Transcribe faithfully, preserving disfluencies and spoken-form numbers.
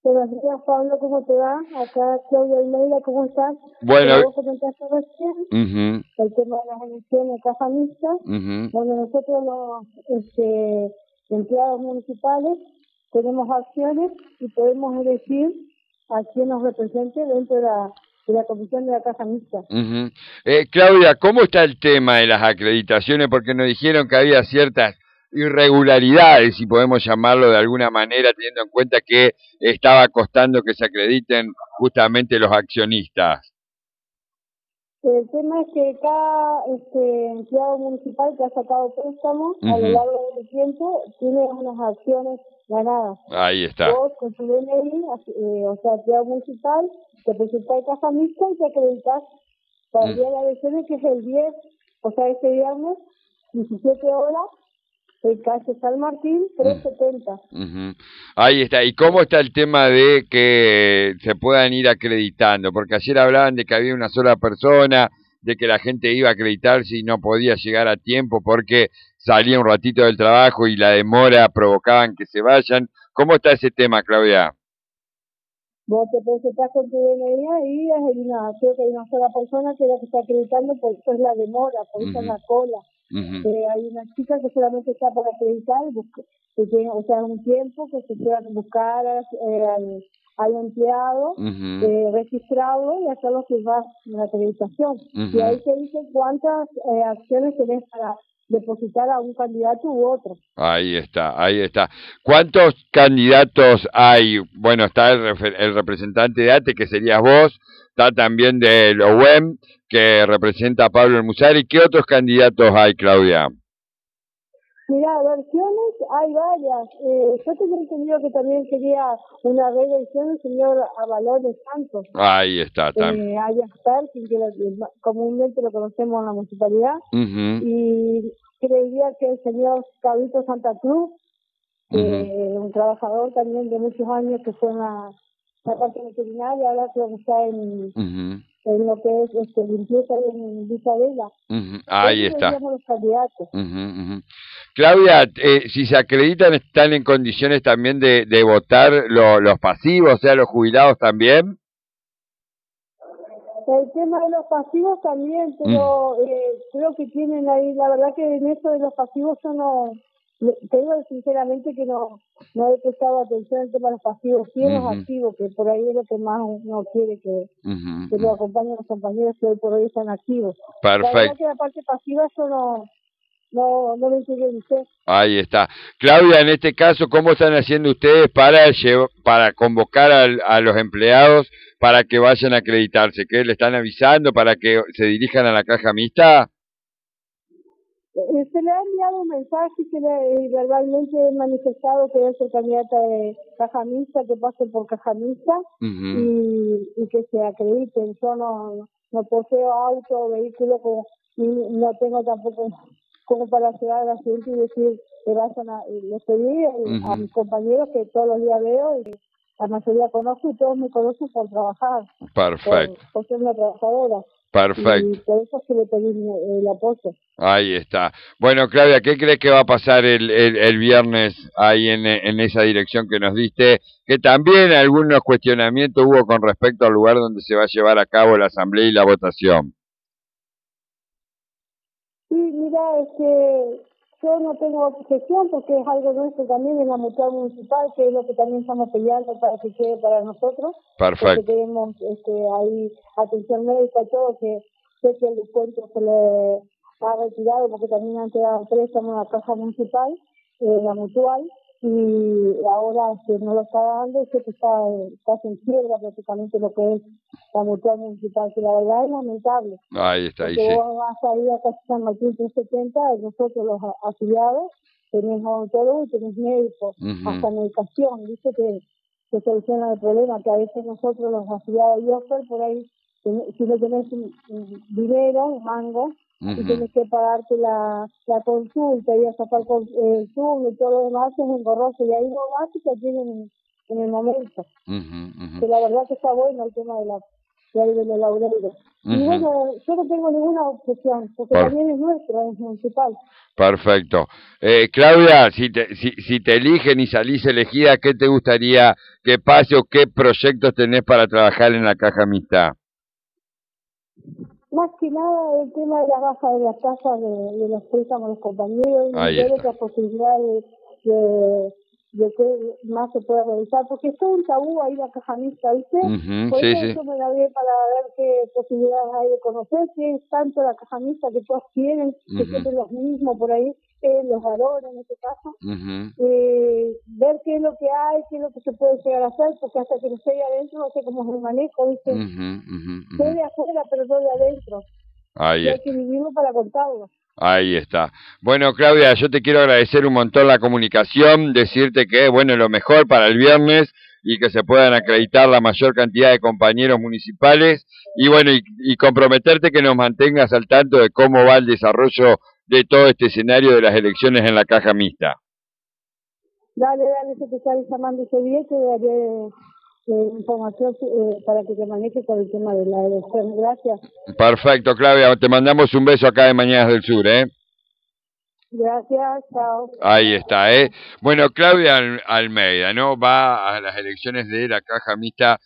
Buenos días, Pablo, ¿cómo te va? Acá Claudia Almeida, ¿cómo estás? Bueno, Como vos comentaste recién, uh-huh, el tema de las elecciones caja mixta, uh-huh. donde nosotros los este, empleados municipales tenemos acciones y podemos elegir a quien nos represente dentro de la, de la comisión de la caja mixta. Uh-huh. Eh, Claudia, ¿cómo está el tema de las acreditaciones? Porque nos dijeron que había ciertas irregularidades, si podemos llamarlo de alguna manera, teniendo en cuenta que estaba costando que se acrediten justamente los accionistas. El tema es que cada este, empleado municipal que ha sacado préstamos uh-huh. a lo largo del tiempo tiene unas acciones ganadas. Ahí está. Vos con tu D N I, eh, o sea, empleado municipal, te presentás caja mixta y te acreditas para el uh-huh. día de las elecciones, que es el diez, o sea, este viernes, diecisiete horas, en calle San Martín, trescientos setenta. Uh-huh. Ahí está. ¿Y cómo está el tema de que se puedan ir acreditando? Porque ayer hablaban de que había una sola persona, de que la gente iba a acreditarse y no podía llegar a tiempo porque salía un ratito del trabajo y la demora provocaban que se vayan. ¿Cómo está ese tema, Claudia? Vos te presentás con tu D N I y hay una, creo que hay una sola persona que es la que está acreditando, por eso es la demora, por eso uh-huh. es la cola. Uh-huh. Eh, hay una chica que solamente está para acreditar, que tiene, o sea, un tiempo que se pueda buscar eh, al, al empleado, uh-huh. eh, registrarlo y hacerlo firmar la acreditación. Uh-huh. Y ahí te dice cuántas eh, acciones tenés para depositar a un candidato u otro. Ahí está, ahí está. ¿Cuántos candidatos hay? Bueno, está el, el representante de ATE, que serías vos, está también del O U E M, que representa a Pablo El Musari. ¿Qué otros candidatos hay, Claudia? Mira, versiones hay varias. Eh, yo tenía entendido que también quería una reelección del señor Avalones Santos. Ahí está, también. Eh, hay Asperkin, que lo, comúnmente lo conocemos en la municipalidad. Uh-huh. Y creía que el señor Cabito Santa Cruz, uh-huh. eh, un trabajador también de muchos años que fue en la, la parte veterinaria, ahora creo que está en... Uh-huh. en lo que es este, limpieza en Isabela. Uh-huh. Ahí Ellos está. los candidatos. Uh-huh, uh-huh. Claudia, eh, si se acreditan, ¿están en condiciones también de, de votar lo, los pasivos, o sea, los jubilados también? El tema de los pasivos también, pero mm. eh, creo que tienen ahí, la verdad que en eso de los pasivos yo no, te digo sinceramente que no, no he prestado atención al tema de los pasivos, sí en uh-huh. los activos, que por ahí es lo que más uno quiere que, uh-huh. que los acompañen los compañeros que hoy por hoy están activos. Perfecto. La verdad que la parte pasiva yo no, no, no me interioricé. Ahí está. Claudia, en este caso, ¿cómo están haciendo ustedes para llevar, para convocar a, a los empleados para que vayan a acreditarse? ¿Qué le están avisando para que se dirijan a la caja mixta? Eh, se le ha enviado un mensaje, se le verbalmente he manifestado que es el candidato de caja mixta, que pase por caja mixta uh-huh. y, y que se acrediten. Yo no, no poseo auto o vehículo, que no tengo tampoco como para llegar a la gente y decir que vayan a, les pedí uh-huh. a mis compañeros que todos los días veo y la mayoría conozco y todos me conocen por trabajar. Perfecto. Por, por ser una trabajadora. Perfecto. Y por eso es que le pedí el apoyo. Ahí está. Bueno, Claudia, ¿qué crees que va a pasar el, el, el viernes ahí en, en esa dirección que nos diste? Que también algunos cuestionamientos hubo con respecto al lugar donde se va a llevar a cabo la asamblea y la votación. Sí, mira, es que yo no tengo objeción porque es algo nuestro también en la mutual municipal, que es lo que también estamos peleando para que quede para nosotros. Perfecto. Porque tenemos este, ahí atención médica y todo, que sé que el descuento se le ha retirado porque también han quedado préstamos en la caja municipal, eh, la mutual, y ahora este, no lo está dando, sé que está casi en quiebra prácticamente lo que es la mutual municipal, que la verdad es lamentable. Ahí está, ahí porque sí. vos vas a ir a casi San Martín trescientos setenta, nosotros los afiliados tenés odontólogo y tenés médico, uh-huh. hasta medicación, dice que se soluciona el problema, que a veces nosotros los afiliados y Oscar, por ahí, si no tenés un, un dinero, un mango, uh-huh. y tenés que pagarte la, la consulta y a sacar el turno y todo lo demás, es engorroso, y ahí no vas y te tienen en, en el momento. Uh-huh, uh-huh. Que la verdad que está bueno el tema de la de los laureles. Uh-huh. Y bueno, yo no tengo ninguna objeción, porque Por... también es nuestro, es municipal. Perfecto. Eh, Claudia, si te, si, si te eligen y salís elegida, ¿qué te gustaría que pase o qué proyectos tenés para trabajar en la Caja Mixta? Más que nada el tema de la baja de las tasas de, de los préstamos de los compañeros y ver otras posibilidades de, de, de que más se pueda realizar, porque es todo un tabú ahí la Caja Mixta, ¿viste? Uh-huh, Por sí, eso sí. yo me la vi para ver qué posibilidades hay de conocer, qué es tanto la Caja Mixta que todos tienen, que uh-huh. siempre los mismos por ahí, eh, los varones en este caso, uh-huh. eh, ver qué es lo que hay, qué es lo que se puede llegar a hacer, porque hasta que no esté adentro no sé cómo es el manejo, ¿viste? Uh-huh, uh-huh, uh-huh. Soy de afuera, pero soy de adentro. Ahí y hay que vivirlo para contarlo. Ahí está. Bueno, Claudia, yo te quiero agradecer un montón la comunicación, decirte que, bueno, lo mejor para el viernes y que se puedan acreditar la mayor cantidad de compañeros municipales y, bueno, y, y comprometerte que nos mantengas al tanto de cómo va el desarrollo de todo este escenario de las elecciones en la Caja Mixta. Dale, dale, se te está llamando ese día que daré eh, información eh, para que te manejes con el tema de la elección. Gracias. Perfecto, Claudia, te mandamos un beso acá de Mañanas del Sur, ¿eh? Gracias, chao. Ahí está, ¿eh? Bueno, Claudia Almeida, ¿no? Va a las elecciones de la Caja Mixta